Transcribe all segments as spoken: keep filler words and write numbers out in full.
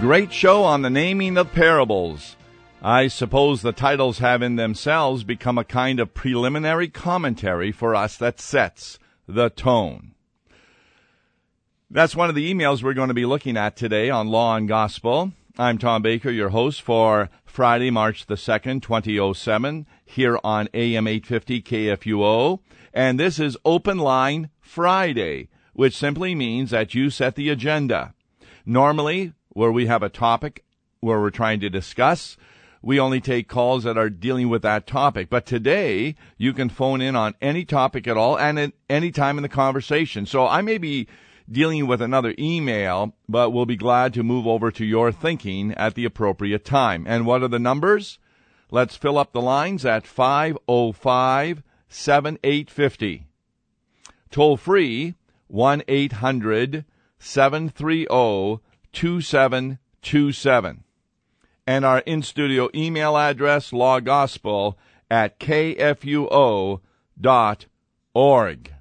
great show on the naming of parables. I suppose the titles have in themselves become a kind of preliminary commentary for us that sets the tone. That's one of the emails we're going to be looking at today on Law and Gospel. I'm Tom Baker, your host for Friday, March the second, twenty oh seven, here on A M eight fifty K F U O. And this is Open Line Friday, which simply means that you set the agenda. Normally, where we have a topic where we're trying to discuss, we only take calls that are dealing with that topic. But today, you can phone in on any topic at all and at any time in the conversation. So I may be dealing with another email, but we'll be glad to move over to your thinking at the appropriate time. And what are the numbers? Let's fill up the lines at five oh five, seven eight five oh. Toll free, one eight hundred, seven three zero, two seven two seven. And our in-studio email address, lawgospel at k f u o dot org.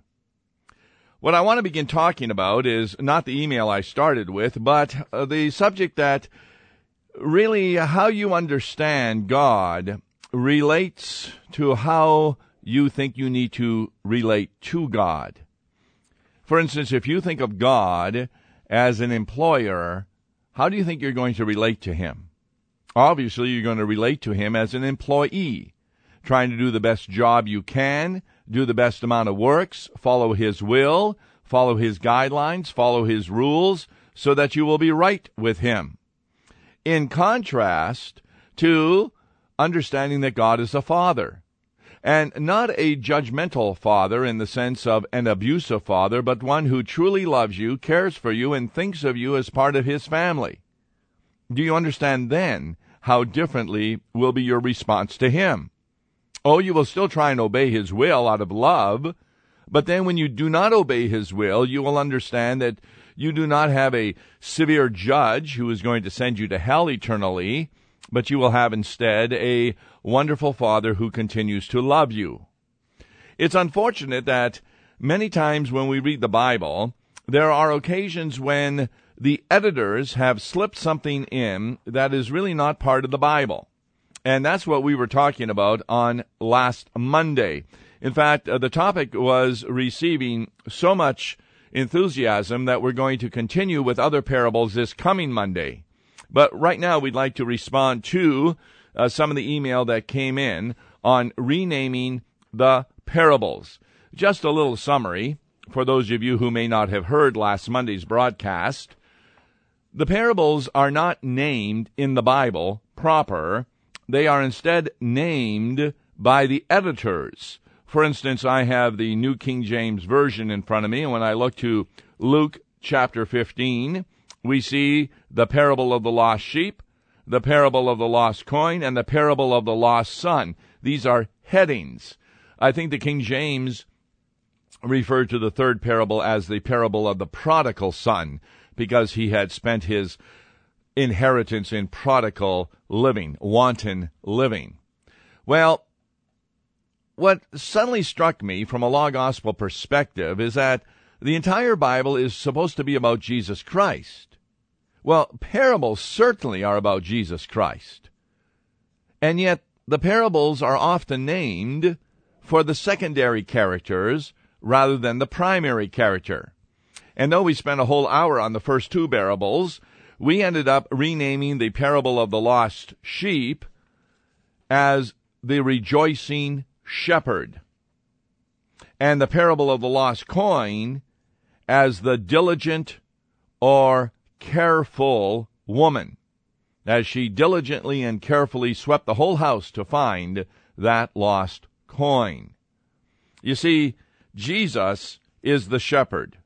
What I want to begin talking about is not the email I started with, but uh, the subject that really how you understand God relates to how you think you need to relate to God. For instance, if you think of God as an employer, how do you think you're going to relate to him? Obviously, you're going to relate to him as an employee, trying to do the best job you can, do the best amount of works, follow his will, follow his guidelines, follow his rules, so that you will be right with him. In contrast to understanding that God is a father, and not a judgmental father in the sense of an abusive father, but one who truly loves you, cares for you, and thinks of you as part of his family. Do you understand then how differently will be your response to him? Oh, you will still try and obey his will out of love, but then when you do not obey his will, you will understand that you do not have a severe judge who is going to send you to hell eternally, but you will have instead a wonderful Father who continues to love you. It's unfortunate that many times when we read the Bible, there are occasions when the editors have slipped something in that is really not part of the Bible. And that's what we were talking about on last Monday. In fact, uh, the topic was receiving so much enthusiasm that we're going to continue with other parables this coming Monday. But right now, we'd like to respond to uh, some of the email that came in on renaming the parables. Just a little summary for those of you who may not have heard last Monday's broadcast. The parables are not named in the Bible proper. They are instead named by the editors. For instance, I have the New King James Version in front of me, and when I look to Luke chapter fifteen, we see the parable of the lost sheep, the parable of the lost coin, and the parable of the lost son. These are headings. I think the King James referred to the third parable as the parable of the prodigal son, because he had spent his inheritance in prodigal living, wanton living. Well, what suddenly struck me from a law gospel perspective is that the entire Bible is supposed to be about Jesus Christ. Well, parables certainly are about Jesus Christ. And yet, the parables are often named for the secondary characters rather than the primary character. And though we spent a whole hour on the first two parables, we ended up renaming the parable of the lost sheep as the rejoicing shepherd, and the parable of the lost coin as the diligent or careful woman, as she diligently and carefully swept the whole house to find that lost coin. You see, Jesus is the shepherd.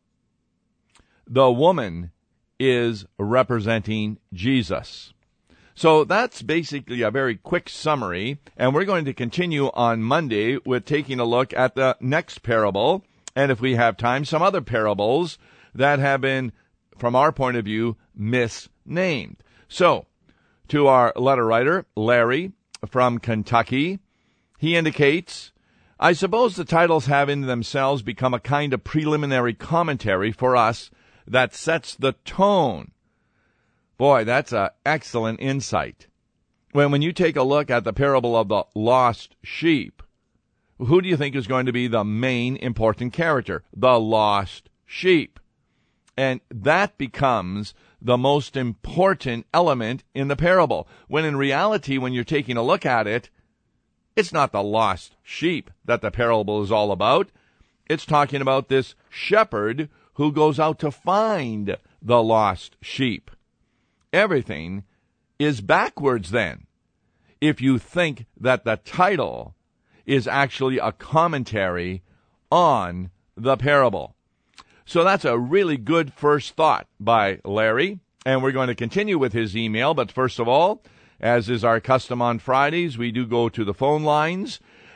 The woman is representing Jesus. So that's basically a very quick summary, and we're going to continue on Monday with taking a look at the next parable, and if we have time, some other parables that have been, from our point of view, misnamed. So, to our letter writer, Larry, from Kentucky, he indicates, I suppose the titles have in themselves become a kind of preliminary commentary for us that sets the tone. Boy, that's an excellent insight. When, when you take a look at the parable of the lost sheep, who do you think is going to be the main important character? The lost sheep. And that becomes the most important element in the parable. When in reality, when you're taking a look at it, it's not the lost sheep that the parable is all about. It's talking about this shepherd who goes out to find the lost sheep. Everything is backwards then, if you think that the title is actually a commentary on the parable. So that's a really good first thought by Larry, and we're going to continue with his email. But first of all, as is our custom on Fridays, we do go to the phone lines,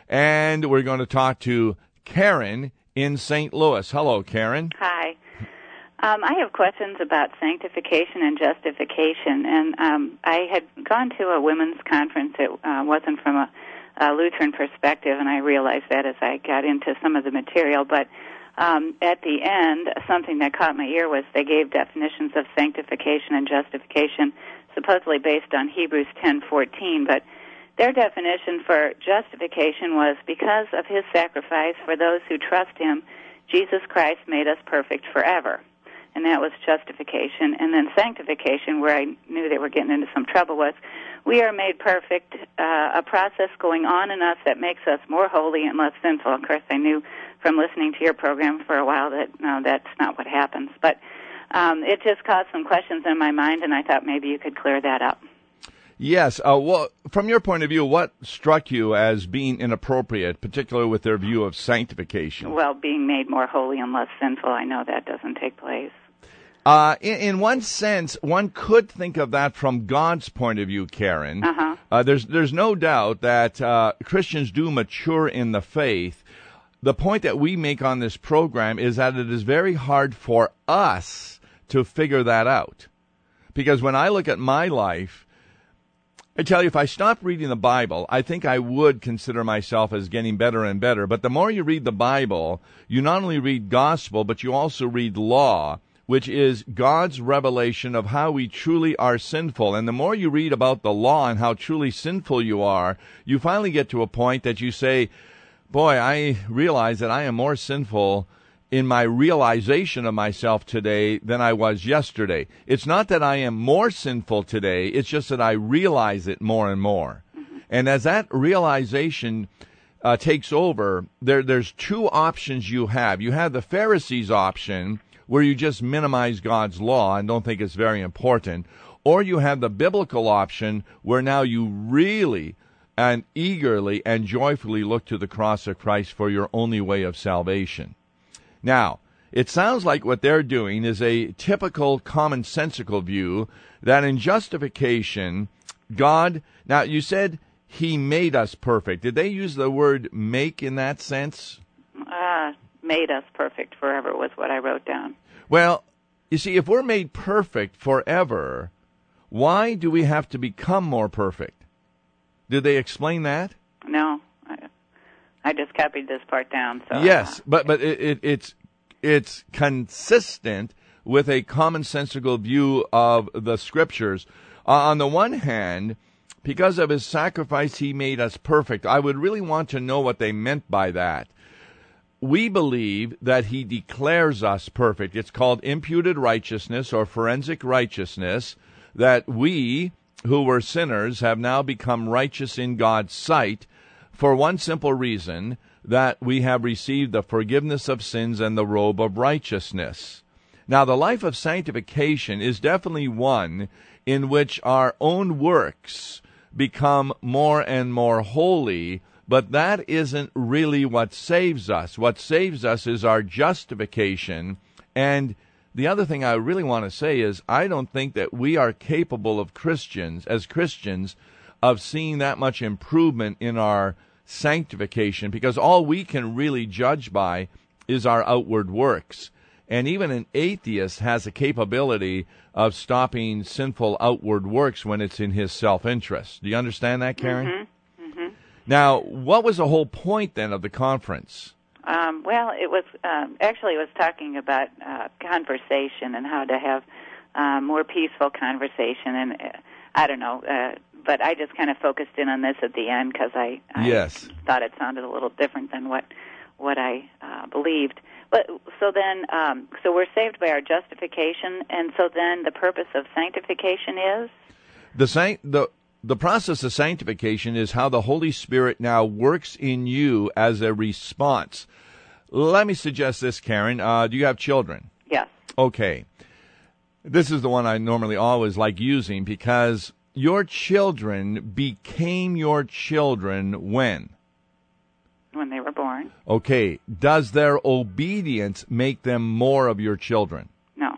and we're going to talk to Karen in Saint Louis. Hello, Karen. Hi. Um, I have questions about sanctification and justification, and um, I had gone to a women's conference. It uh, wasn't from a, a Lutheran perspective, and I realized that as I got into some of the material, but Um, at the end, something that caught my ear was they gave definitions of sanctification and justification, supposedly based on Hebrews ten fourteen. But their definition for justification was because of his sacrifice for those who trust him, Jesus Christ made us perfect forever. And that was justification. And then sanctification, where I knew they were getting into some trouble, was we are made perfect, uh, a process going on in us that makes us more holy and less sinful. Of course, I knew from listening to your program for a while that, no, that's not what happens. But um, it just caused some questions in my mind, and I thought maybe you could clear that up. Yes. Uh, well, from your point of view, what struck you as being inappropriate, particularly with their view of sanctification? Well, being made more holy and less sinful, I know that doesn't take place. Uh, in, in one sense, one could think of that from God's point of view, Karen. Uh-huh. Uh, there's there's no doubt that uh, Christians do mature in the faith. The point that we make on this program is that it is very hard for us to figure that out. Because when I look at my life, I tell you, if I stopped reading the Bible, I think I would consider myself as getting better and better. But the more you read the Bible, you not only read gospel, but you also read law, which is God's revelation of how we truly are sinful. And the more you read about the law and how truly sinful you are, you finally get to a point that you say, boy, I realize that I am more sinful in my realization of myself today than I was yesterday. It's not that I am more sinful today, it's just that I realize it more and more. Mm-hmm. And as that realization uh, takes over, there, there's two options you have. You have the Pharisees' option, where you just minimize God's law and don't think it's very important, or you have the biblical option where now you really and eagerly and joyfully look to the cross of Christ for your only way of salvation. Now, it sounds like what they're doing is a typical commonsensical view that in justification, God, now you said he made us perfect. Did they use the word make in that sense? Uh, made us perfect forever was what I wrote down. Well, you see, if we're made perfect forever, why do we have to become more perfect? Did they explain that? No, I, I just copied this part down. So yes, uh, but but it, it, it's it's consistent with a commonsensical view of the Scriptures. Uh, on the one hand, because of his sacrifice, he made us perfect. I would really want to know what they meant by that. We believe that he declares us perfect. It's called imputed righteousness or forensic righteousness, that we, who were sinners, have now become righteous in God's sight for one simple reason, that we have received the forgiveness of sins and the robe of righteousness. Now, the life of sanctification is definitely one in which our own works become more and more holy, but that isn't really what saves us. What saves us is our justification. And the other thing I really want to say is I don't think that we are capable of Christians, as Christians, of seeing that much improvement in our sanctification, because all we can really judge by is our outward works. And even an atheist has a capability of stopping sinful outward works when it's in his self-interest. Do you understand that, Karen? Mm-hmm. Mm-hmm. Now, what was the whole point then of the conference? Um, well, it was um, actually it was talking about uh, conversation and how to have uh, more peaceful conversation. And uh, I don't know, uh, but I just kind of focused in on this at the end because I, I yes. thought it sounded a little different than what what I uh, believed. But so then, um, so we're saved by our justification, and so then the purpose of sanctification is the sanct the. The process of sanctification is how the Holy Spirit now works in you as a response. Let me suggest this, Karen. Uh, do you have children? Yes. Okay. This is the one I normally always like using because your children became your children when? When they were born. Okay. Does their obedience make them more of your children? No.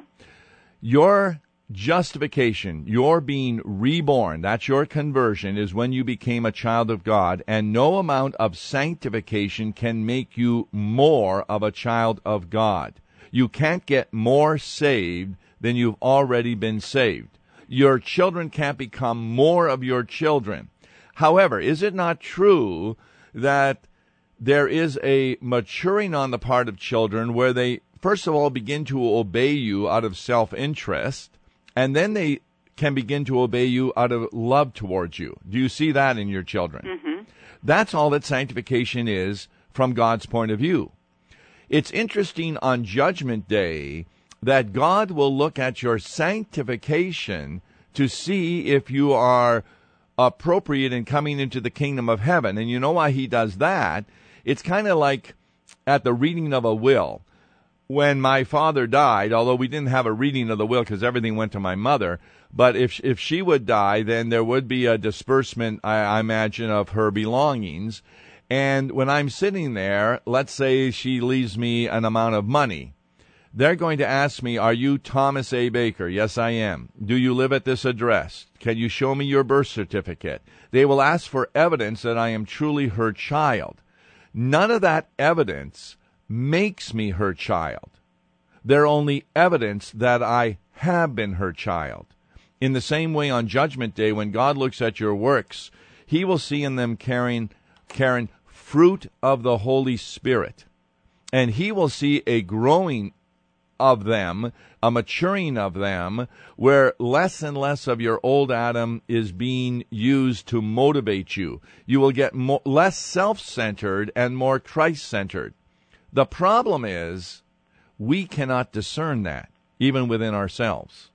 Your justification, your being reborn, that's your conversion, is when you became a child of God, and no amount of sanctification can make you more of a child of God. You can't get more saved than you've already been saved. Your children can't become more of your children. However, is it not true that there is a maturing on the part of children where they, first of all, begin to obey you out of self-interest, and then they can begin to obey you out of love towards you? Do you see that in your children? Mm-hmm. That's all that sanctification is from God's point of view. It's interesting on Judgment Day that God will look at your sanctification to see if you are appropriate in coming into the kingdom of heaven. And you know why he does that? It's kind of like at the reading of a will. When my father died, although we didn't have a reading of the will because everything went to my mother, but if if she would die, then there would be a disbursement, I, I imagine, of her belongings. And when I'm sitting there, let's say she leaves me an amount of money. They're going to ask me, are you Thomas A. Baker? Yes, I am. Do you live at this address? Can you show me your birth certificate? They will ask for evidence that I am truly her child. None of that evidence makes me her child. They're only evidence that I have been her child. In the same way, on Judgment Day, when God looks at your works, he will see in them carrying, carrying fruit of the Holy Spirit. And he will see a growing of them, a maturing of them, where less and less of your old Adam is being used to motivate you. You will get more, less self-centered and more Christ-centered. The problem is we cannot discern that, even within ourselves.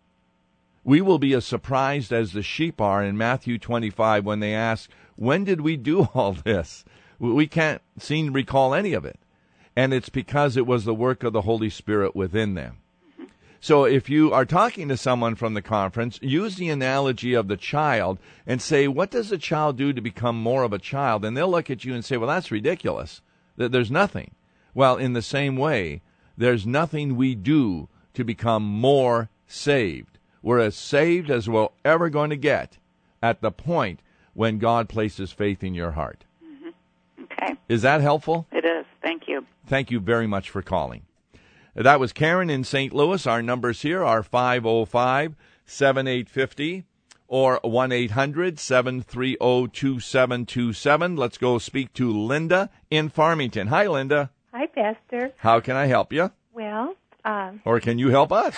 We will be as surprised as the sheep are in Matthew twenty-five when they ask, when did we do all this? We can't seem to recall any of it. And it's because it was the work of the Holy Spirit within them. So if you are talking to someone from the conference, use the analogy of the child and say, what does a child do to become more of a child? And they'll look at you and say, well, that's ridiculous. There's nothing. Well, in the same way, there's nothing we do to become more saved. We're as saved as we're ever going to get at the point when God places faith in your heart. Mm-hmm. Okay. Is that helpful? It is. Thank you. Thank you very much for calling. That was Karen in Saint Louis. Our numbers here are five oh five, seven eight five oh or one eight hundred, seven three zero, two seven two seven. Let's go speak to Linda in Farmington. Hi, Linda. Hi, Pastor. How can I help you? Well, um, or can you help us?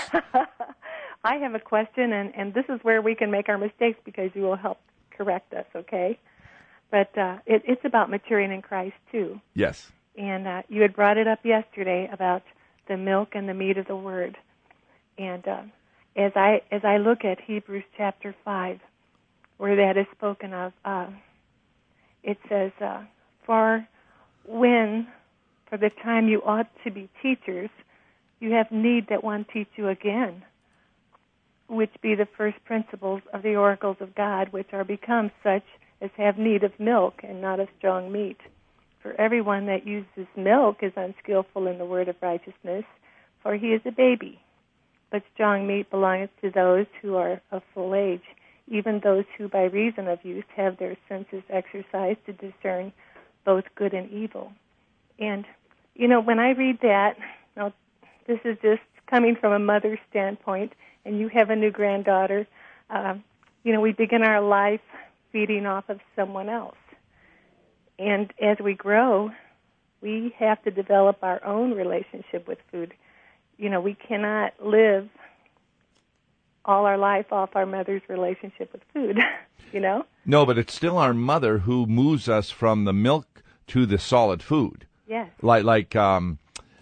I have a question, and, and this is where we can make our mistakes because you will help correct us, okay? But uh, it, it's about maturing in Christ, too. Yes. And uh, you had brought it up yesterday about the milk and the meat of the Word. And uh, as I as I look at Hebrews chapter five, where that is spoken of, uh, it says, uh, For when, for the time you ought to be teachers, you have need that one teach you again, which be the first principles of the oracles of God, which are become such as have need of milk and not of strong meat. For everyone that uses milk is unskillful in the word of righteousness, for he is a baby. But strong meat belongeth to those who are of full age, even those who by reason of use have their senses exercised to discern both good and evil. And, you know, when I read that, now this is just coming from a mother's standpoint, and you have a new granddaughter, uh, you know, we begin our life feeding off of someone else. And as we grow, we have to develop our own relationship with food. You know, we cannot live all our life off our mother's relationship with food, you know? No, but it's still our mother who moves us from the milk to the solid food. Yes. Like, like um,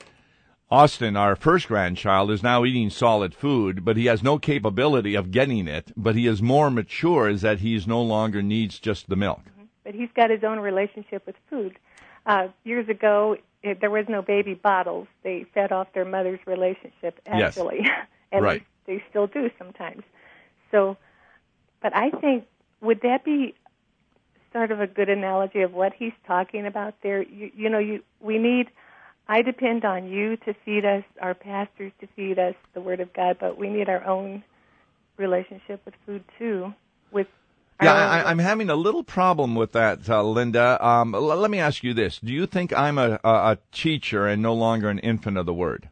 Austin, our first grandchild, is now eating solid food, but he has no capability of getting it, but he is more mature is that he no longer needs just the milk. Mm-hmm. But he's got his own relationship with food. Uh, years ago, it, there was no baby bottles. They fed off their mother's relationship, actually. Yes. and right. they, they still do sometimes. So, but I think, would that be sort of a good analogy of what he's talking about there? You, you know, you we need, I depend on you to feed us, our pastors to feed us the Word of God, but we need our own relationship with food, too, with Yeah, I, I'm having a little problem with that, uh, Linda. Um, l- let me ask you this. Do you think I'm a, a, a teacher and no longer an infant of the Word?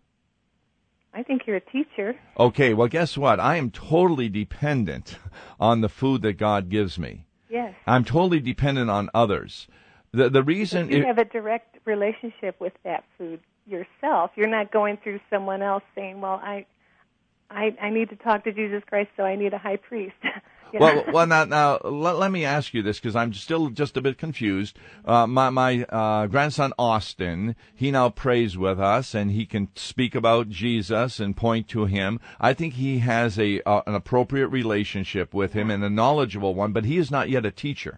I think you're a teacher. Okay, well, guess what? I am totally dependent on the food that God gives me. Yes. I'm totally dependent on others. The the reason... But you it, have a direct relationship with that food yourself. You're not going through someone else saying, well, I, I, I need to talk to Jesus Christ, so I need a high priest. You know? Well, well, now, now let, let me ask you this because I'm still just a bit confused. Uh, my my uh, grandson Austin, he now prays with us, and he can speak about Jesus and point to him. I think he has a uh, an appropriate relationship with him and a knowledgeable one, but he is not yet a teacher.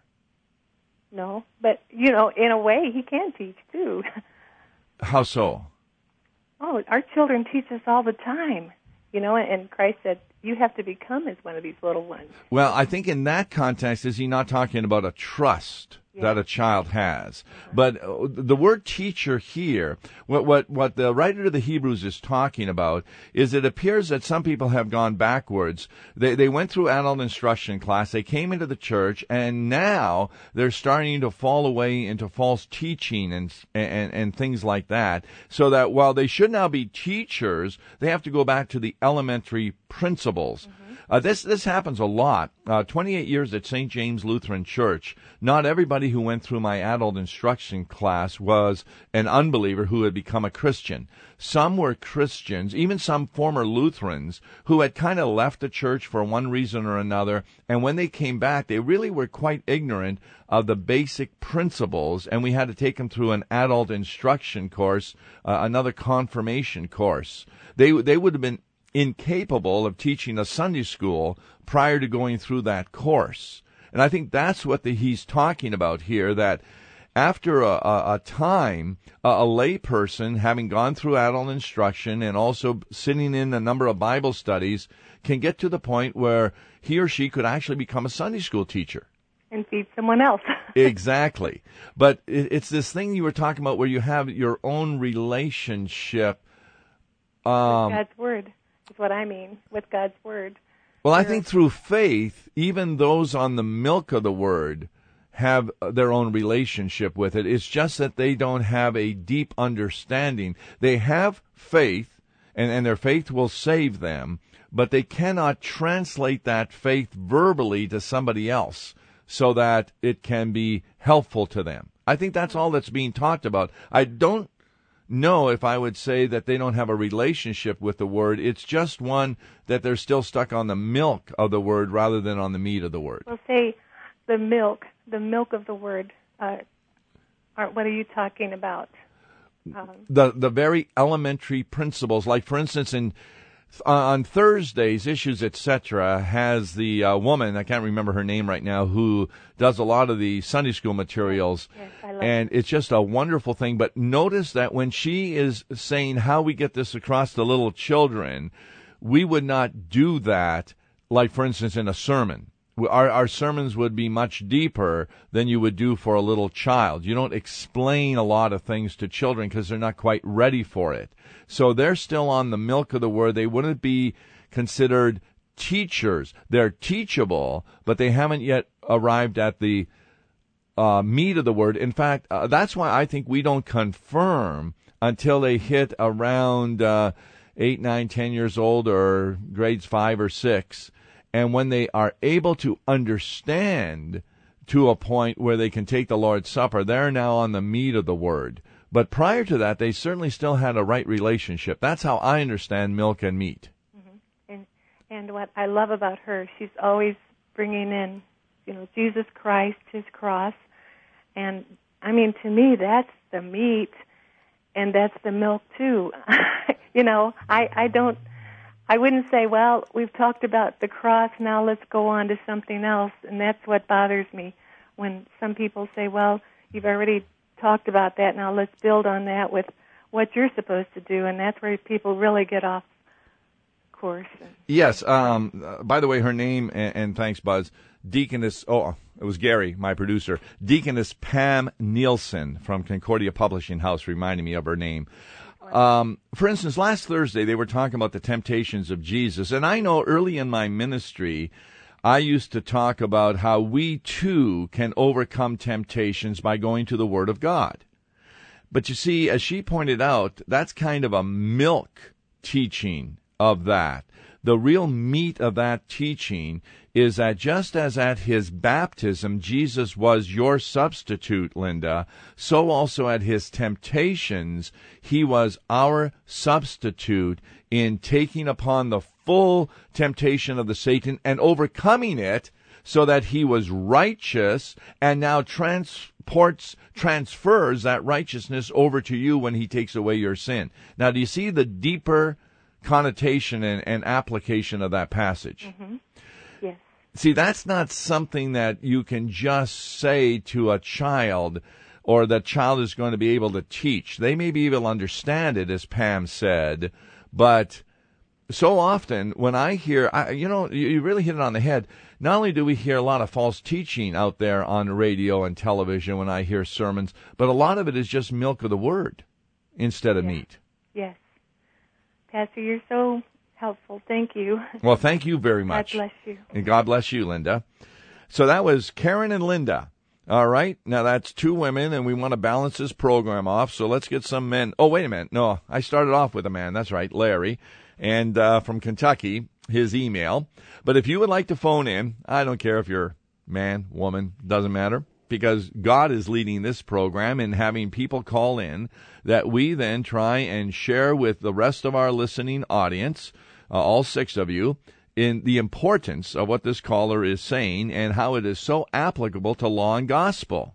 No, but you know, in a way, he can teach too. How so? Oh, our children teach us all the time. You know, and Christ said, you have to become as one of these little ones. Well, I think in that context, is he not talking about a trust yeah. that a child has? Uh-huh. But uh, the word teacher here, what, what what the writer of the Hebrews is talking about, is it appears that some people have gone backwards. They they went through adult instruction class, they came into the church, and now they're starting to fall away into false teaching and and, and things like that, so that while they should now be teachers, they have to go back to the elementary principles. Mm-hmm. Uh, this this happens a lot. Uh, twenty-eight years at Saint James Lutheran Church, not everybody who went through my adult instruction class was an unbeliever who had become a Christian. Some were Christians, even some former Lutherans, who had kind of left the church for one reason or another, and when they came back, they really were quite ignorant of the basic principles, and we had to take them through an adult instruction course, uh, another confirmation course. They they would have been incapable of teaching a Sunday school prior to going through that course. And I think that's what the, he's talking about here, that after a, a, a time, a, a lay person, having gone through adult instruction and also sitting in a number of Bible studies, can get to the point where he or she could actually become a Sunday school teacher. And feed someone else. Exactly. But it, it's this thing you were talking about where you have your own relationship. Um, with God's Word is what I mean, with God's Word. Well, I think through faith, even those on the milk of the Word have their own relationship with it. It's just that they don't have a deep understanding. They have faith, and, and their faith will save them, but they cannot translate that faith verbally to somebody else so that it can be helpful to them. I think that's all that's being talked about. I don't know if I would say that they don't have a relationship with the Word. It's just one that they're still stuck on the milk of the Word rather than on the meat of the Word. Well, say the milk, the milk of the Word. Uh, are, what are you talking about? Um, the the very elementary principles, like for instance, in on Thursdays, Issues, et cetera, has the uh, woman, I can't remember her name right now, who does a lot of the Sunday school materials. Yes, I love and it. It's just a wonderful thing. But notice that when she is saying how we get this across to little children, we would not do that, like, for instance, in a sermon. Our, our sermons would be much deeper than you would do for a little child. You don't explain a lot of things to children because they're not quite ready for it. So they're still on the milk of the Word. They wouldn't be considered teachers. They're teachable, but they haven't yet arrived at the uh, meat of the Word. In fact, uh, that's why I think we don't confirm until they hit around uh, eight, nine, ten years old, or grades five or six. And when they are able to understand to a point where they can take the Lord's Supper, they're now on the meat of the Word. But prior to that, they certainly still had a right relationship. That's how I understand milk and meat. Mm-hmm. And And what I love about her, she's always bringing in, you know, Jesus Christ, his cross. And, I mean, to me, that's the meat, and that's the milk, too. you know, I, I don't, I wouldn't say, well, we've talked about the cross, now let's go on to something else. And that's what bothers me when some people say, well, you've already talked about that, now let's build on that with what you're supposed to do. And that's where people really get off course. Yes. Um, uh, by the way, her name, and, and thanks, Buzz, Deaconess, oh, it was Gary, my producer, Deaconess Pam Nielsen from Concordia Publishing House, reminding me of her name. Um, for instance, last Thursday, they were talking about the temptations of Jesus. And I know early in my ministry, I used to talk about how we, too, can overcome temptations by going to the Word of God. But you see, as she pointed out, that's kind of a milk teaching of that. The real meat of that teaching is that just as at his baptism Jesus was your substitute, Linda, so also at his temptations he was our substitute in taking upon the full temptation of the Satan and overcoming it, so that he was righteous and now transports, transfers that righteousness over to you when he takes away your sin. Now, do you see the deeper connotation and, and application of that passage? Mm-hmm. Yes. See, that's not something that you can just say to a child, or that child is going to be able to teach. They may be able to understand it, as Pam said, but so often when I hear, I, you know, you really hit it on the head. Not only do we hear a lot of false teaching out there on radio and television when I hear sermons, but a lot of it is just milk of the word instead of yes. meat. Yes. Pastor, you're so helpful. Thank you. Well, thank you very much. God bless you. And God bless you, Linda. So that was Karen and Linda. All right. Now, that's two women, and we want to balance this program off, so let's get some men. Oh, wait a minute. No, I started off with a man. That's right, Larry. And uh, from Kentucky, his email. But if you would like to phone in, I don't care if you're man, woman, doesn't matter, because God is leading this program and having people call in that we then try and share with the rest of our listening audience, uh, all six of you, in the importance of what this caller is saying and how it is so applicable to law and gospel.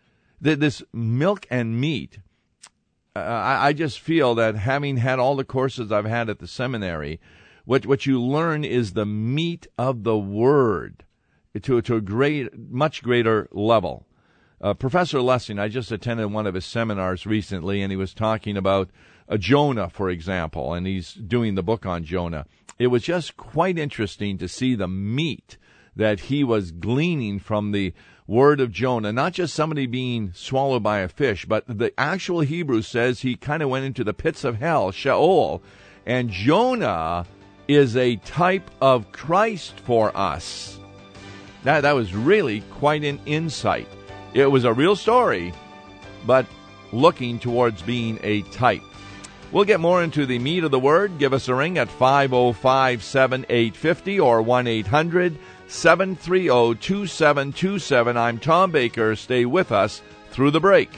This milk and meat, uh, I, I just feel that having had all the courses I've had at the seminary, what what you learn is the meat of the Word to, to a great, much greater level. Uh, Professor Lessing, I just attended one of his seminars recently, and he was talking about uh, Jonah, for example, and he's doing the book on Jonah. It was just quite interesting to see the meat that he was gleaning from the word of Jonah, not just somebody being swallowed by a fish, but the actual Hebrew says he kind of went into the pits of hell, Sheol, and Jonah is a type of Christ for us. That, that was really quite an insight. It was a real story, but looking towards being a type. We'll get more into the meat of the word. Give us a ring at five oh five, seven eight five oh or one eight hundred, seven three oh, two seven two seven. I'm Tom Baker. Stay with us through the break.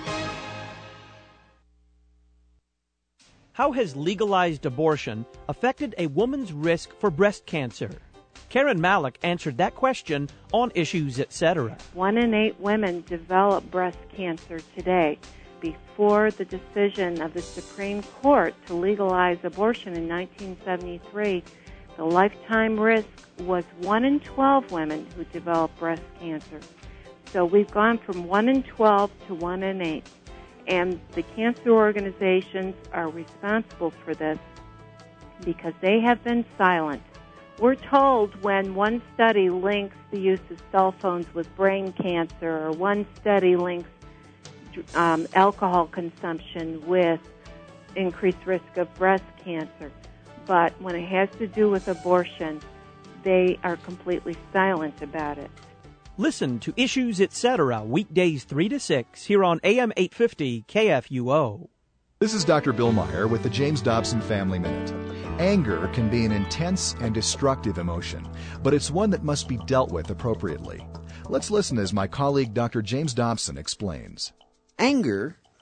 How has legalized abortion affected a woman's risk for breast cancer? Karen Malik answered that question on Issues, et cetera. One in eight women develop breast cancer today. Before the decision of the Supreme Court to legalize abortion in nineteen seventy-three, the lifetime risk was one in twelve women who develop breast cancer. So we've gone from one in twelve to one in eight. And the cancer organizations are responsible for this because they have been silent. We're told when one study links the use of cell phones with brain cancer, or one study links um, alcohol consumption with increased risk of breast cancer. But when it has to do with abortion, they are completely silent about it. Listen to Issues, et cetera, weekdays three to six here on A M eight fifty K F U O. This is Doctor Bill Meyer with the James Dobson Family Minute. Anger can be an intense and destructive emotion, but it's one that must be dealt with appropriately. Let's listen as my colleague Doctor James Dobson explains. Anger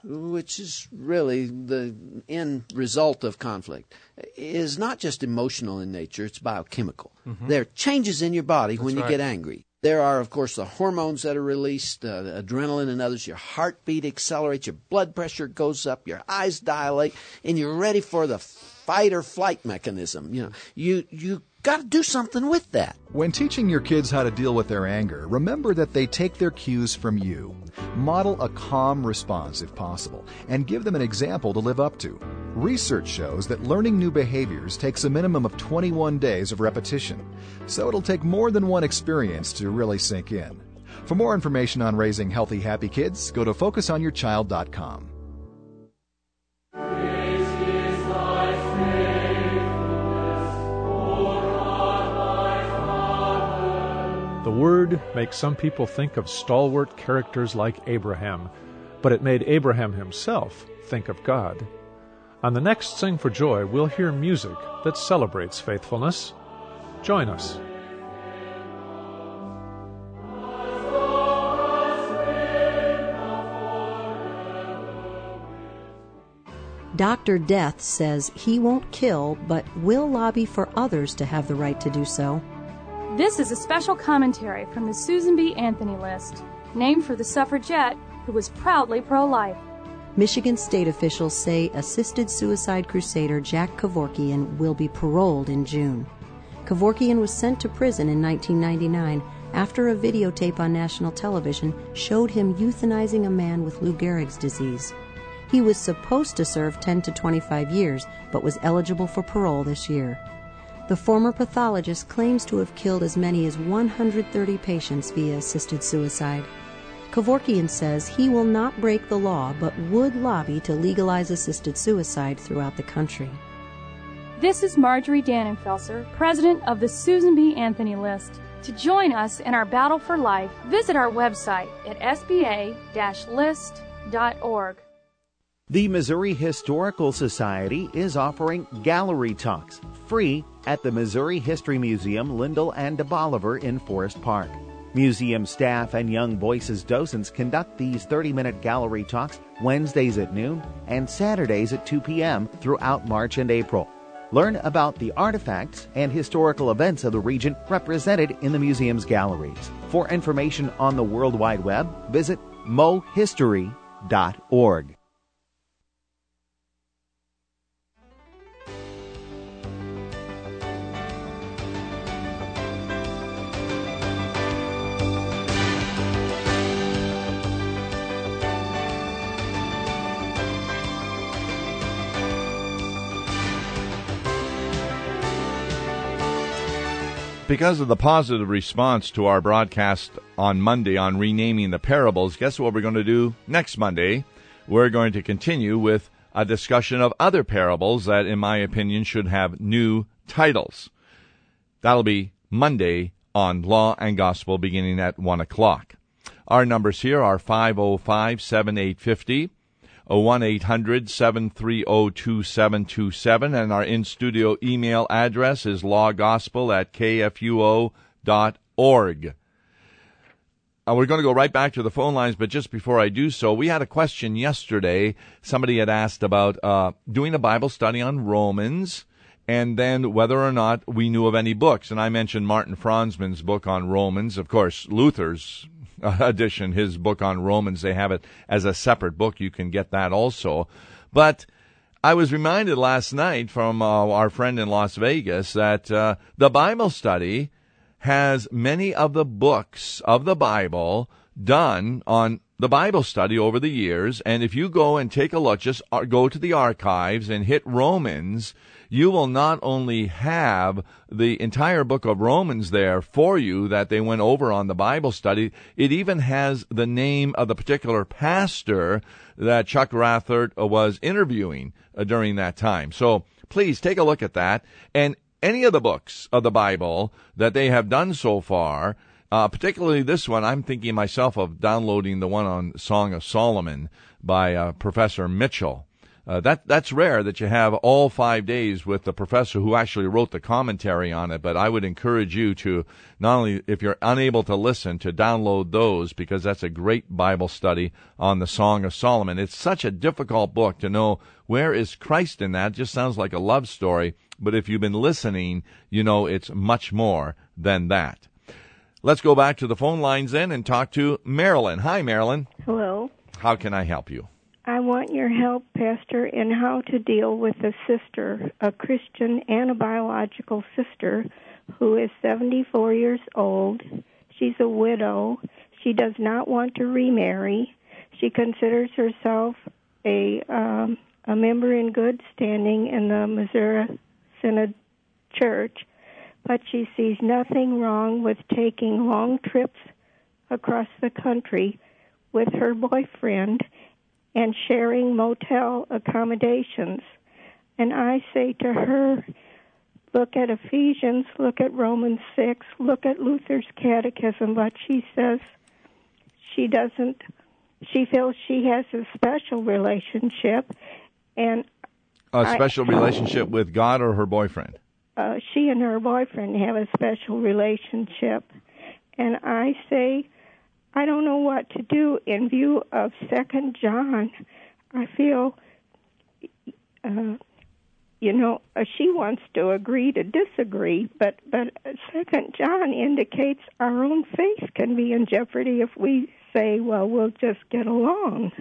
which is really the end result of conflict, is not just emotional in nature, it's biochemical. Mm-hmm. There are changes in your body That's when you right. get angry. There are, of course, the hormones that are released, uh, adrenaline and others. Your heartbeat accelerates, your blood pressure goes up, your eyes dilate, and you're ready for the fight or flight mechanism. You know, you you got to do something with that. When teaching your kids how to deal with their anger, remember that they take their cues from you. Model a calm response if possible, and give them an example to live up to. Research shows that learning new behaviors takes a minimum of twenty-one days of repetition, so it'll take more than one experience to really sink in. For more information on raising healthy, happy kids, go to focus on your child dot com. The Word makes some people think of stalwart characters like Abraham, but it made Abraham himself think of God. On the next Sing for Joy, we'll hear music that celebrates faithfulness. Join us. Doctor Death says he won't kill, but will lobby for others to have the right to do so. This is a special commentary from the Susan B. Anthony list, named for the suffragette who was proudly pro-life. Michigan state officials say assisted suicide crusader Jack Kevorkian will be paroled in June. Kevorkian was sent to prison in nineteen ninety-nine after a videotape on national television showed him euthanizing a man with Lou Gehrig's disease. He was supposed to serve ten to twenty-five years, but was eligible for parole this year. The former pathologist claims to have killed as many as one hundred thirty patients via assisted suicide. Kevorkian says he will not break the law, but would lobby to legalize assisted suicide throughout the country. This is Marjorie Dannenfelser, president of the Susan B. Anthony list. To join us in our battle for life, visit our website at s b a dash list dot org. The Missouri Historical Society is offering Gallery Talks, free at the Missouri History Museum, Lyndall and de Bolivar in Forest Park. Museum staff and Young Voices docents conduct these thirty-minute gallery talks Wednesdays at noon and Saturdays at two p.m. throughout March and April. Learn about the artifacts and historical events of the region represented in the museum's galleries. For information on the World Wide Web, visit mo history dot org. Because of the positive response to our broadcast on Monday on renaming the parables, guess what we're going to do next Monday? We're going to continue with a discussion of other parables that, in my opinion, should have new titles. That'll be Monday on Law and Gospel beginning at one o'clock. Our numbers here are five oh five, seven eight five oh, one eight hundred, seven three oh, two seven two seven, and our in-studio email address is lawgospel at k f u o dot org. Uh, we're going to go right back to the phone lines, but just before I do so, we had a question yesterday. Somebody had asked about uh, doing a Bible study on Romans, and then whether or not we knew of any books. And I mentioned Martin Franzman's book on Romans. Of course, Luther's edition, his book on Romans, they have it as a separate book. You can get that also. But I was reminded last night from uh, our friend in Las Vegas that uh, the Bible study has many of the books of the Bible done on the Bible study over the years. And if you go and take a look, just go to the archives and hit Romans, you will not only have the entire book of Romans there for you that they went over on the Bible study, it even has the name of the particular pastor that Chuck Rathert was interviewing uh, during that time. So please take a look at that. And any of the books of the Bible that they have done so far, uh, particularly this one, I'm thinking myself of downloading the one on Song of Solomon by uh, Professor Mitchell. Uh, that that's rare that you have all five days with the professor who actually wrote the commentary on it. But I would encourage you to not only, if you're unable to listen, to download those, because that's a great Bible study on the Song of Solomon. It's such a difficult book to know where is Christ in that. It just sounds like a love story. But if you've been listening, you know it's much more than that. Let's go back to the phone lines then and talk to Marilyn. Hi, Marilyn. Hello. How can I help you? I want your help, Pastor, in how to deal with a sister, a Christian and a biological sister, who is seventy-four years old. She's a widow. She does not want to remarry. She considers herself a um, a member in good standing in the Missouri Synod Church, but she sees nothing wrong with taking long trips across the country with her boyfriend and sharing motel accommodations. And I say to her, look at Ephesians, look at Romans six, look at Luther's Catechism, but she says she doesn't, she feels she has a special relationship. And a special I, relationship with God or her boyfriend? Uh, she and her boyfriend have a special relationship. And I say, I don't know what to do in view of Second John. I feel, uh, you know, uh, she wants to agree to disagree, but but Second John indicates our own faith can be in jeopardy if we say, well, we'll just get along.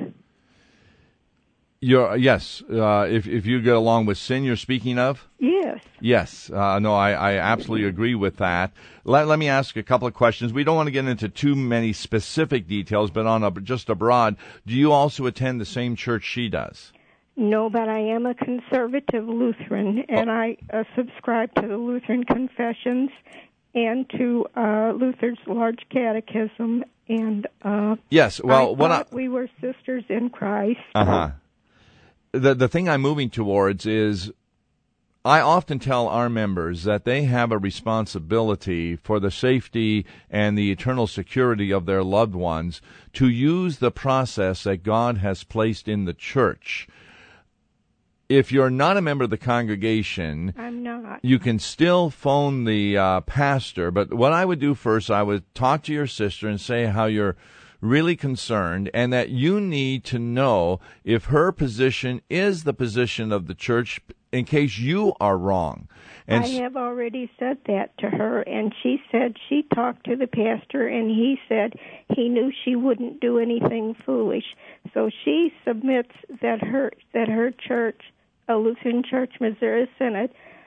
You're, yes, uh, if if you get along with sin, you're speaking of? Yes. Yes. Uh, no, I, I absolutely agree with that. Let, let me ask a couple of questions. We don't want to get into too many specific details, but on a, just abroad, do you also attend the same church she does? No, but I am a conservative Lutheran, and oh. I uh, subscribe to the Lutheran Confessions and to uh, Luther's Large Catechism. And uh, yes, well, I what thought I, we were sisters in Christ. Uh-huh. The the thing I'm moving towards is I often tell our members that they have a responsibility for the safety and the eternal security of their loved ones to use the process that God has placed in the church. If you're not a member of the congregation, I'm not. You can still phone the uh, pastor. But what I would do first, I would talk to your sister and say how you're really concerned, and that you need to know if her position is the position of the church in case you are wrong. And I have already said that to her, and she said she talked to the pastor, and he said he knew she wouldn't do anything foolish. So she submits that her that her church, a Lutheran Church Missouri Synod,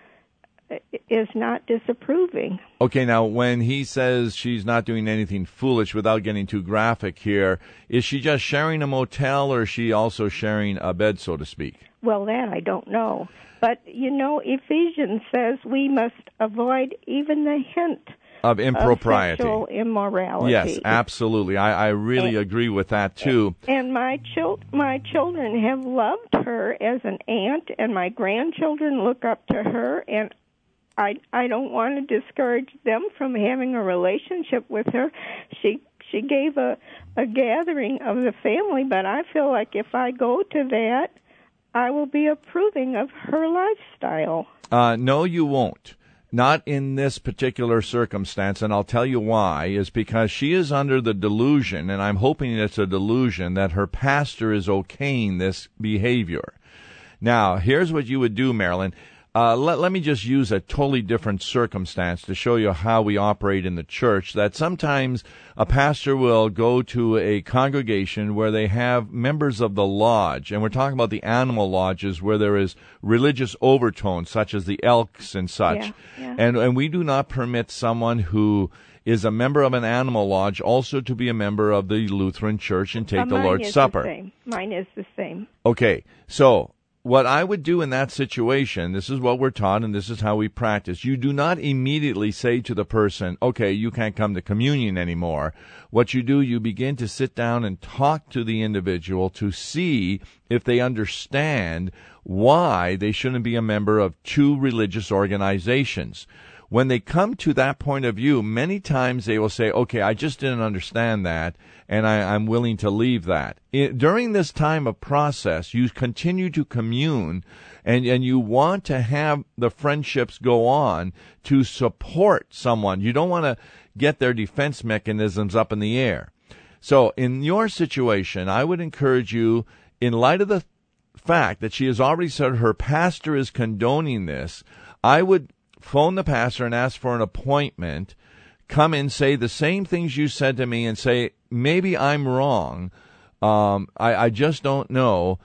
is not disapproving. Okay, now when he says she's not doing anything foolish, without getting too graphic here, is she just sharing a motel, or is she also sharing a bed, so to speak? Well, that I don't know. But, you know, Ephesians says we must avoid even the hint of impropriety, of sexual immorality. Yes, absolutely. I, I really and, agree with that, too. And my, chil- my children have loved her as an aunt, and my grandchildren look up to her, and I I don't want to discourage them from having a relationship with her. She she gave a, a gathering of the family, but I feel like if I go to that, I will be approving of her lifestyle. Uh, no, you won't. Not in this particular circumstance, and I'll tell you why, is because she is under the delusion, and I'm hoping it's a delusion, that her pastor is okaying this behavior. Now, here's what you would do, Marilyn. Uh, let, let me just use a totally different circumstance to show you how we operate in the church, that sometimes a pastor will go to a congregation where they have members of the lodge, and we're talking about the animal lodges where there is religious overtones, such as the Elks and such. Yeah, yeah. And, and we do not permit someone who is a member of an animal lodge also to be a member of the Lutheran Church and take uh, the Lord's is Supper. The same. Mine is the same. Okay, so what I would do in that situation, this is what we're taught and this is how we practice. You do not immediately say to the person, okay, you can't come to communion anymore. What you do, you begin to sit down and talk to the individual to see if they understand why they shouldn't be a member of two religious organizations. when they come to that point of view, many times they will say, okay, I just didn't understand that, and I, I'm willing to leave that. It, during this time of process, you continue to commune, and, and you want to have the friendships go on to support someone. You don't want to get their defense mechanisms up in the air. So in your situation, I would encourage you, in light of the fact that she has already said her pastor is condoning this, I would phone the pastor and ask for an appointment, come in, say the same things you said to me, and say, maybe I'm wrong. Um, I, I just don't know.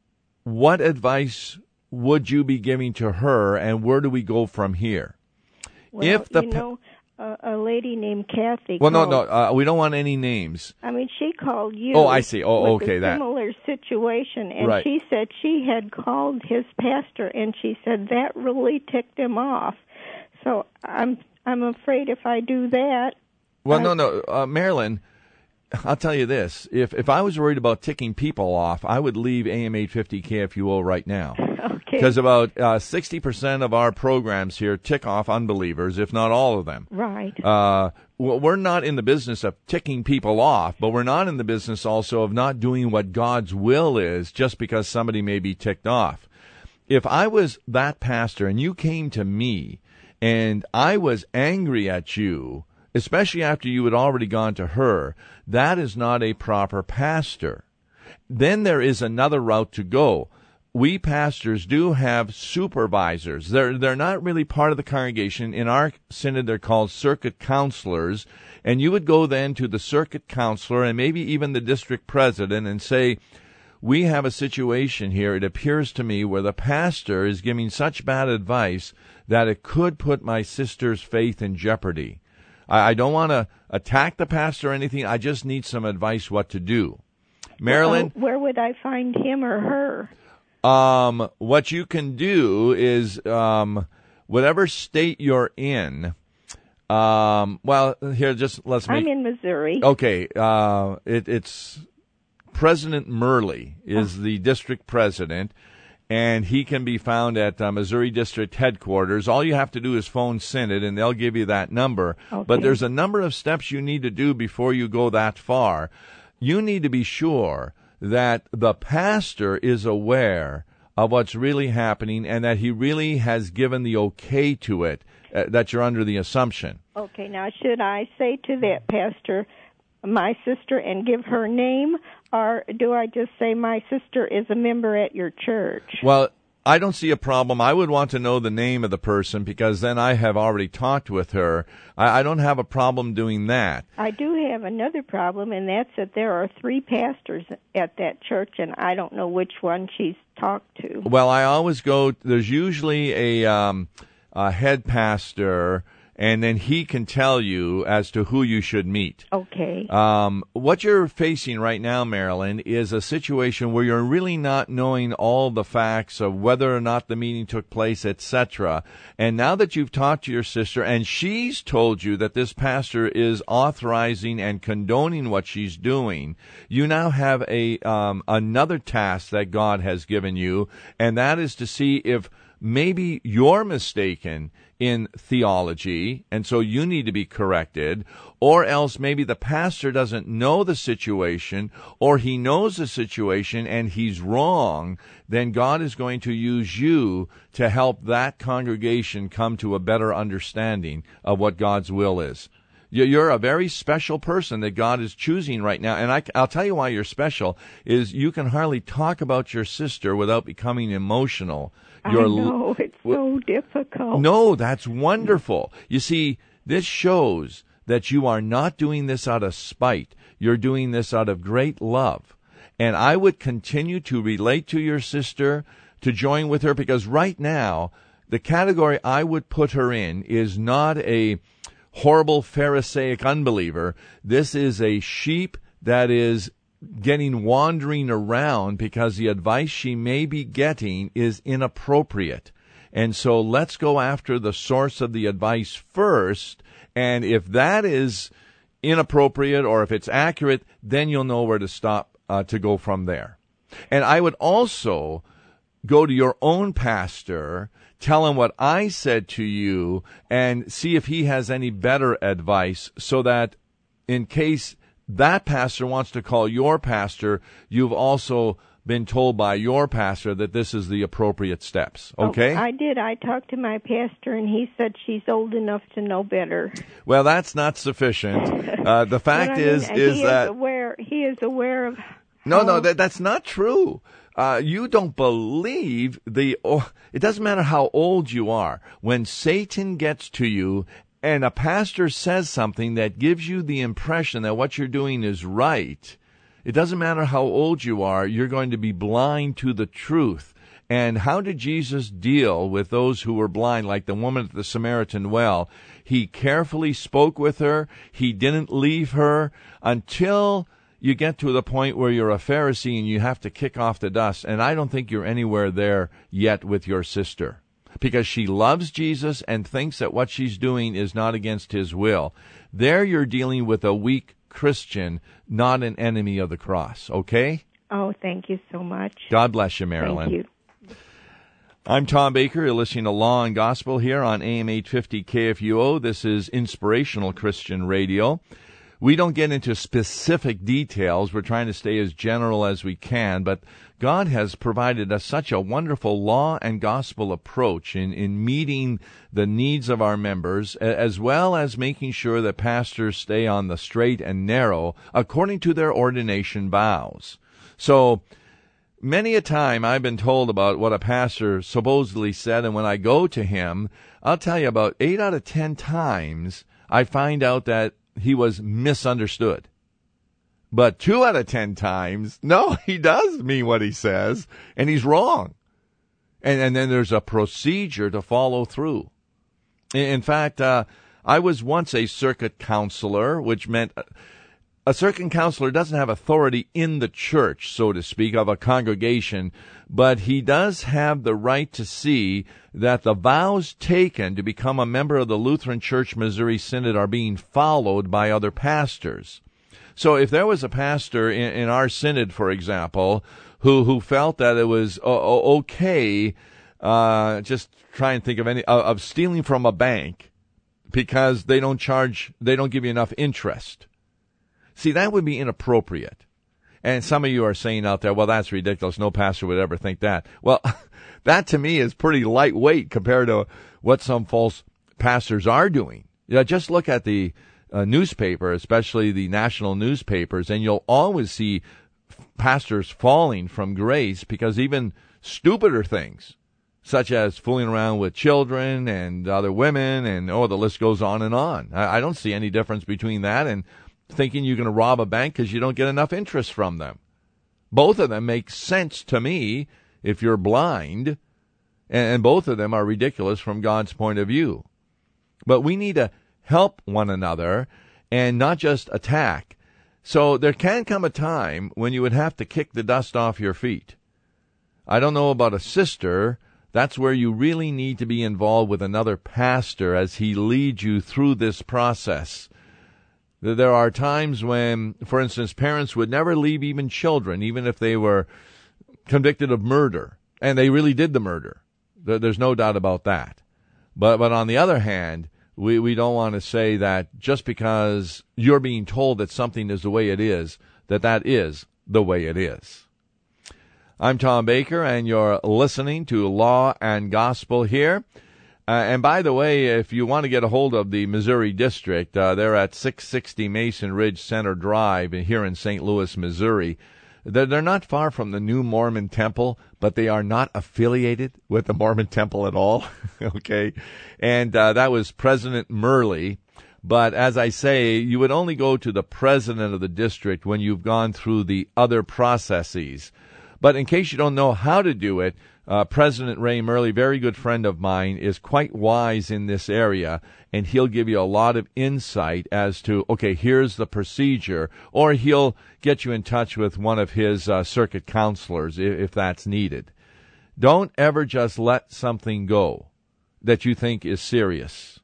What advice would you be giving to her, and where do we go from here? Well, if the you know, uh, a lady named Kathy Well, called, no, no, uh, we don't want any names. I mean, she called you. Oh, I see. Oh, with okay, a that. similar situation, and Right. she said she had called his pastor, and she said that really ticked him off. So I'm I'm afraid if I do that. Well, I, no, no, uh, Marilyn, I'll tell you this. If if I was worried about ticking people off, I would leave A M eight fifty K F U O right now. Okay. Because about uh, sixty percent of our programs here tick off unbelievers, if not all of them. Right. Uh, we're not in the business of ticking people off, but we're not in the business also of not doing what God's will is just because somebody may be ticked off. If I was that pastor and you came to me and I was angry at you, especially after you had already gone to her, that is not a proper pastor. Then there is another route to go. We pastors do have supervisors. They're they're not really part of the congregation. In our synod, they're called circuit counselors. And you would go then to the circuit counselor and maybe even the district president and say, we have a situation here, it appears to me, where the pastor is giving such bad advice that it could put my sister's faith in jeopardy. I, I don't want to attack the pastor or anything. I just need some advice what to do. Marilyn? Well, where would I find him or her? Um, what you can do is, um, whatever state you're in, um, well, here, just let's make... I'm in Missouri. Okay, uh, it, it's... President Murley is the district president, and he can be found at uh, Missouri District Headquarters. All you have to do is phone Synod, and they'll give you that number. Okay. But there's a number of steps you need to do before you go that far. You need to be sure that the pastor is aware of what's really happening and that he really has given the okay to it, uh, that you're under the assumption. Okay, now should I say to that pastor, my sister, and give her name, or do I just say my sister is a member at your church? Well, I don't see a problem. I would want to know the name of the person because then I have already talked with her. I, I don't have a problem doing that. I do have another problem, and that's that there are three pastors at that church, and I don't know which one she's talked to. Well, I always go, there's usually a, um, a head pastor, and then he can tell you as to who you should meet. Okay. Um, what you're facing right now, Marilyn, is a situation where you're really not knowing all the facts of whether or not the meeting took place, et cetera. And now that you've talked to your sister, and she's told you that this pastor is authorizing and condoning what she's doing, you now have a um, another task that God has given you, and that is to see if maybe you're mistaken in theology, and so you need to be corrected, or else maybe the pastor doesn't know the situation, or he knows the situation and he's wrong, then God is going to use you to help that congregation come to a better understanding of what God's will is. You're a very special person that God is choosing right now, and I, I'll tell you why you're special, is you can hardly talk about your sister without becoming emotional. You're, I know, it's so difficult. No, that's wonderful. You see, this shows that you are not doing this out of spite. You're doing this out of great love. And I would continue to relate to your sister, to join with her, because right now, the category I would put her in is not a horrible Pharisaic unbeliever. This is a sheep that is getting wandering around because the advice she may be getting is inappropriate. And so let's go after the source of the advice first, and if that is inappropriate or if it's accurate, then you'll know where to stop uh, to go from there. And I would also go to your own pastor, tell him what I said to you, and see if he has any better advice, so that in case that pastor wants to call your pastor, you've also been told by your pastor that this is the appropriate steps. Okay? Oh, I did. I talked to my pastor, and he said she's old enough to know better. Well, that's not sufficient. Uh, the fact I mean, is, he is is that aware. He is aware of. no, how... no, that that's not true. Uh, you don't believe the. Oh, it doesn't matter how old you are. When Satan gets to you, and a pastor says something that gives you the impression that what you're doing is right, it doesn't matter how old you are, you're going to be blind to the truth. And how did Jesus deal with those who were blind, like the woman at the Samaritan well? He carefully spoke with her. He didn't leave her until you get to the point where you're a Pharisee and you have to kick off the dust. And I don't think you're anywhere there yet with your sister, because she loves Jesus and thinks that what she's doing is not against his will. There you're dealing with a weak Christian, not an enemy of the cross, okay? Oh, thank you so much. God bless you, Marilyn. Thank you. I'm Tom Baker. You're listening to Law and Gospel here on A M eight fifty K F U O. This is Inspirational Christian Radio. We don't get into specific details. We're trying to stay as general as we can, but God has provided us such a wonderful law and gospel approach in, in meeting the needs of our members, as well as making sure that pastors stay on the straight and narrow according to their ordination vows. So many a time I've been told about what a pastor supposedly said, and when I go to him, I'll tell you about eight out of ten times I find out that he was misunderstood. But two out of ten times, no, he does mean what he says, and he's wrong. And, and then there's a procedure to follow through. In fact, uh, I was once a circuit counselor, which meant a circuit counselor doesn't have authority in the church, so to speak, of a congregation, but he does have the right to see that the vows taken to become a member of the Lutheran Church Missouri Synod are being followed by other pastors. So if there was a pastor in, in our synod, for example, who who felt that it was uh, okay, uh, just try and think of any uh, of stealing from a bank because they don't charge, they don't give you enough interest. See, that would be inappropriate. And some of you are saying out there, well, that's ridiculous. No pastor would ever think that. Well, that to me is pretty lightweight compared to what some false pastors are doing. You know, just look at the uh, newspaper, especially the national newspapers, and you'll always see pastors falling from grace because even stupider things, such as fooling around with children and other women, and oh, the list goes on and on. I, I don't see any difference between that and thinking you're going to rob a bank because you don't get enough interest from them. Both of them make sense to me if you're blind, and, and both of them are ridiculous from God's point of view. But we need to help one another and not just attack. So there can come a time when you would have to kick the dust off your feet. I don't know about a sister. That's where you really need to be involved with another pastor as he leads you through this process. There are times when, for instance, parents would never leave even children, even if they were convicted of murder, and they really did the murder. There's no doubt about that. But but on the other hand, we, we don't want to say that just because you're being told that something is the way it is, that that is the way it is. I'm Tom Baker, and you're listening to Law and Gospel here. Uh, and by the way, if you want to get a hold of the Missouri District, uh, they're at six sixty Mason Ridge Center Drive here in Saint Louis, Missouri. They're, they're not far from the new Mormon Temple, but they are not affiliated with the Mormon Temple at all. Okay? And uh, that was President Murley. But as I say, you would only go to the president of the district when you've gone through the other processes. But in case you don't know how to do it, Uh, President Ray Murley, very good friend of mine, is quite wise in this area, and he'll give you a lot of insight as to, okay, here's the procedure, or he'll get you in touch with one of his uh, circuit counselors if, if that's needed. Don't ever just let something go that you think is serious.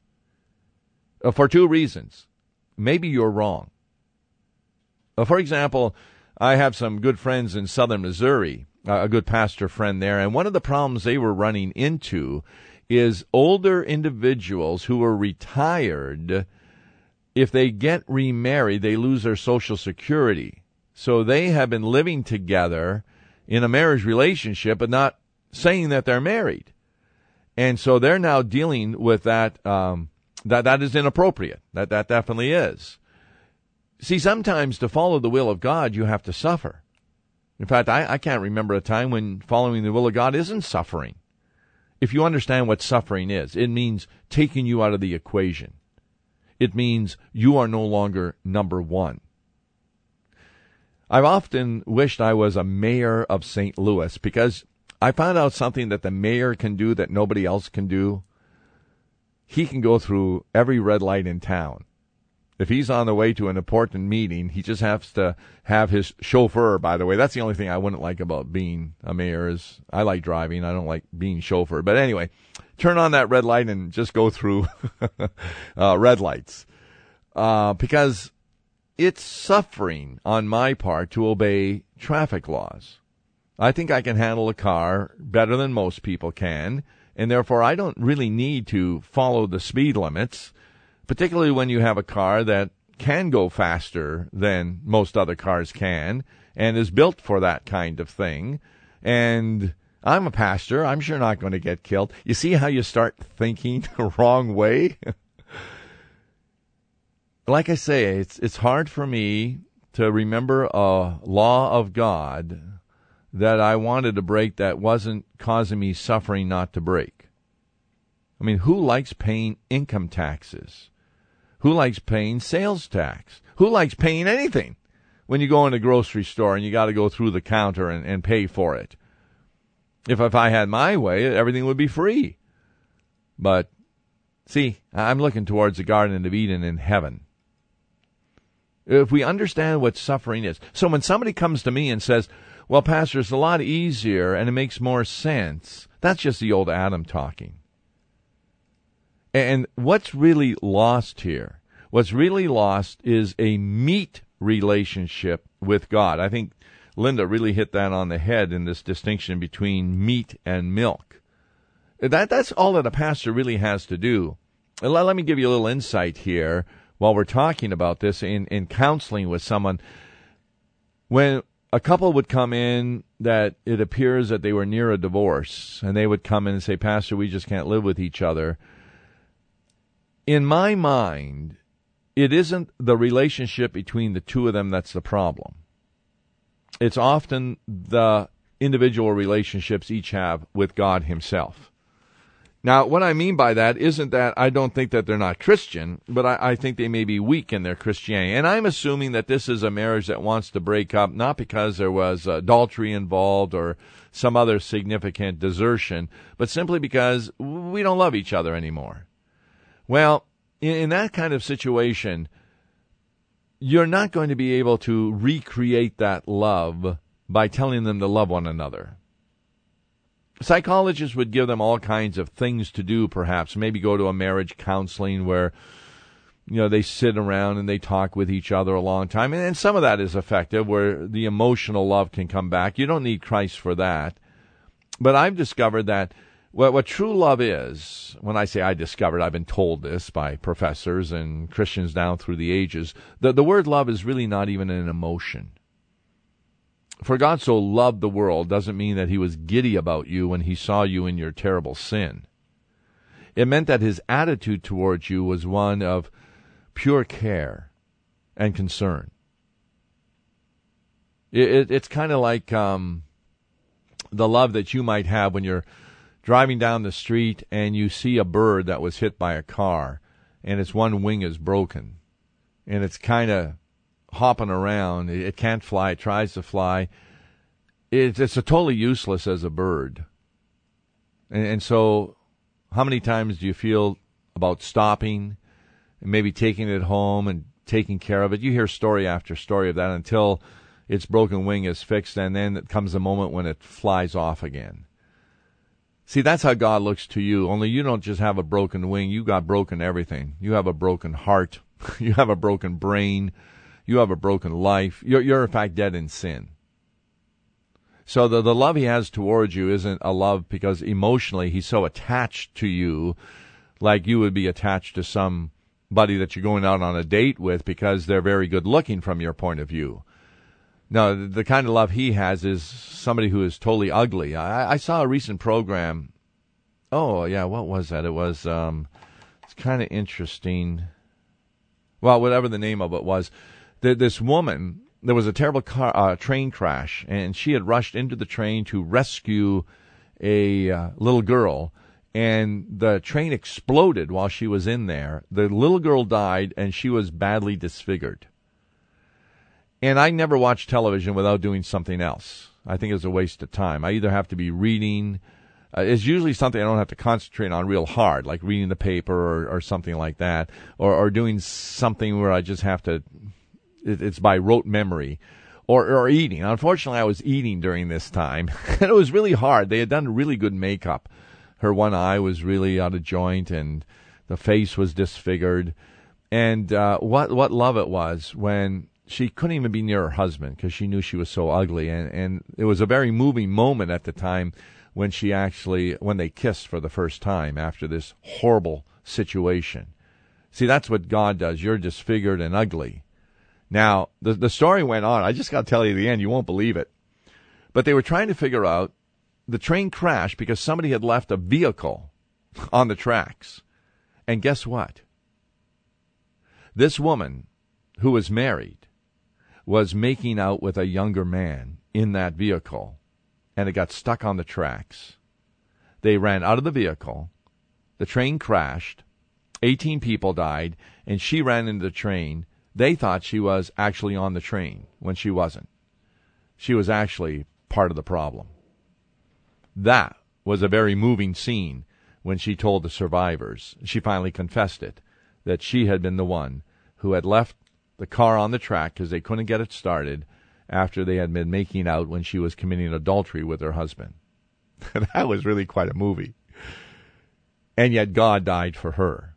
Uh, for two reasons. Maybe you're wrong. Uh, for example, I have some good friends in southern Missouri, a good pastor friend there, and one of the problems they were running into is older individuals who are retired. If they get remarried, they lose their Social Security. So they have been living together in a marriage relationship, but not saying that they're married. And so they're now dealing with that. Um, that that is inappropriate. That that definitely is. See, sometimes to follow the will of God, you have to suffer. In fact, I, I can't remember a time when following the will of God isn't suffering. If you understand what suffering is, it means taking you out of the equation. It means you are no longer number one. I've often wished I was a mayor of Saint Louis because I found out something that the mayor can do that nobody else can do. He can go through every red light in town. If he's on the way to an important meeting, he just has to have his chauffeur, by the way. That's the only thing I wouldn't like about being a mayor is I like driving. I don't like being chauffeur. But anyway, turn on that red light and just go through uh, red lights. Uh, because it's suffering on my part to obey traffic laws. I think I can handle a car better than most people can, and therefore I don't really need to follow the speed limits, particularly when you have a car that can go faster than most other cars can and is built for that kind of thing. And I'm a pastor. I'm sure not going to get killed. You see how you start thinking the wrong way? Like I say, it's it's hard for me to remember a law of God that I wanted to break that wasn't causing me suffering not to break. I mean, who likes paying income taxes? Who likes paying sales tax? Who likes paying anything when you go in a grocery store and you got to go through the counter and, and pay for it? If, if I had my way, everything would be free. But, see, I'm looking towards the Garden of Eden in heaven. If we understand what suffering is. So when somebody comes to me and says, well, Pastor, it's a lot easier and it makes more sense, that's just the old Adam talking. And what's really lost here? What's really lost is a meat relationship with God. I think Linda really hit that on the head in this distinction between meat and milk. That That's all that a pastor really has to do. Let, let me give you a little insight here while we're talking about this in, in counseling with someone. When a couple would come in that it appears that they were near a divorce, and they would come in and say, Pastor, we just can't live with each other. In my mind, it isn't the relationship between the two of them that's the problem. It's often the individual relationships each have with God himself. Now, what I mean by that isn't that I don't think that they're not Christian, but I, I think they may be weak in their Christianity. And I'm assuming that this is a marriage that wants to break up, not because there was adultery involved or some other significant desertion, but simply because we don't love each other anymore. Well, in, in that kind of situation, you're not going to be able to recreate that love by telling them to love one another. Psychologists would give them all kinds of things to do, perhaps. Maybe go to a marriage counseling where, you know, they sit around and they talk with each other a long time. And, and some of that is effective, where the emotional love can come back. You don't need Christ for that. But I've discovered that what, what true love is, when I say I discovered, I've been told this by professors and Christians down through the ages, the, the word love is really not even an emotion. For God so loved the world doesn't mean that he was giddy about you when he saw you in your terrible sin. It meant that his attitude towards you was one of pure care and concern. It, it, it's kind of like um, the love that you might have when you're driving down the street and you see a bird that was hit by a car and its one wing is broken and it's kind of hopping around. It can't fly. It tries to fly. It's, it's a totally useless as a bird. And, and so how many times do you feel about stopping and maybe taking it home and taking care of it? You hear story after story of that until its broken wing is fixed, and then it comes a moment when it flies off again. See, that's how God looks to you, only you don't just have a broken wing. You got broken everything. You have a broken heart. You have a broken brain. You have a broken life. You're, you're in fact dead in sin. So the, the love he has towards you isn't a love because emotionally he's so attached to you, like you would be attached to somebody that you're going out on a date with because they're very good looking from your point of view. No, the kind of love he has is somebody who is totally ugly. I, I saw a recent program. Oh, yeah, what was that? It was, um, it's kind of interesting. Well, whatever the name of it was, th- this woman, there was a terrible car, uh, train crash, and she had rushed into the train to rescue a uh, little girl, and the train exploded while she was in there. The little girl died, and she was badly disfigured. And I never watch television without doing something else. I think it's a waste of time. I either have to be reading. Uh, it's usually something I don't have to concentrate on real hard, like reading the paper or, or something like that, or, or doing something where I just have to, it, it's by rote memory, or, or eating. Unfortunately, I was eating during this time, and it was really hard. They had done really good makeup. Her one eye was really out of joint, and the face was disfigured. And uh, what what love it was when she couldn't even be near her husband because she knew she was so ugly. And, and it was a very moving moment at the time when she actually, when they kissed for the first time after this horrible situation. See, that's what God does. You're disfigured and ugly. Now, the, the story went on. I just got to tell you the end. You won't believe it. But they were trying to figure out the train crashed because somebody had left a vehicle on the tracks. And guess what? This woman, who was married, was making out with a younger man in that vehicle, and it got stuck on the tracks. They ran out of the vehicle. The train crashed. eighteen people died, and she ran into the train. They thought she was actually on the train when she wasn't. She was actually part of the problem. That was a very moving scene when she told the survivors. She finally confessed it, that she had been the one who had left the car on the track because they couldn't get it started after they had been making out when she was committing adultery with her husband. That was really quite a movie. And yet God died for her.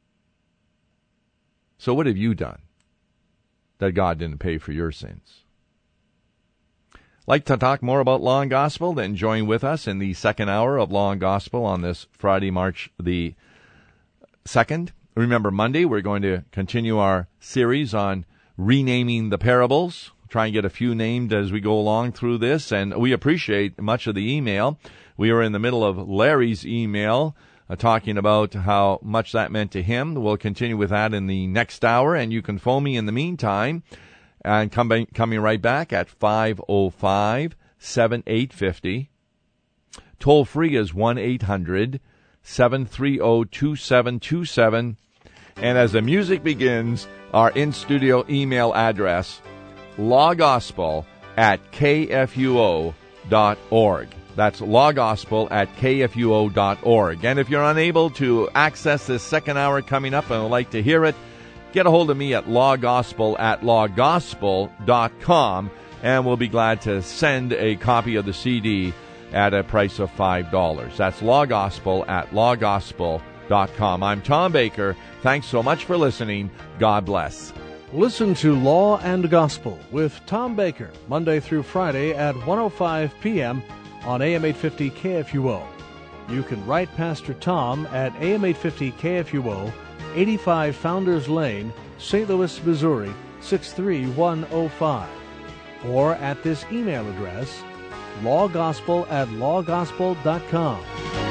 So what have you done that God didn't pay for your sins? Like to talk more about Law and Gospel? Then join with us in the second hour of Law and Gospel on this Friday, March the second. Remember, Monday, we're going to continue our series on renaming the parables. Try and get a few named as we go along through this, and we appreciate much of the email. We are in the middle of Larry's email uh, talking about how much that meant to him. We'll continue with that in the next hour, and you can phone me in the meantime. And coming coming right back at five oh five, seven eight five oh. Toll free is one eight hundred, seven three zero, two seven two seven. And as the music begins, our in-studio email address, lawgospel at k f u o dot org. That's lawgospel at k f u o dot org. And if you're unable to access this second hour coming up and would like to hear it, get a hold of me at lawgospel at lawgospel dot com, and we'll be glad to send a copy of the C D at a price of five dollars. That's lawgospel at lawgospel dot com. I'm Tom Baker. Thanks so much for listening. God bless. Listen to Law and Gospel with Tom Baker, Monday through Friday at one oh five p.m. on A M eight fifty K F U O. You can write Pastor Tom at A M eight fifty K F U O, eighty-five Founders Lane, Saint Louis, Missouri, six three one oh five. Or at this email address, lawgospel at lawgospel dot com.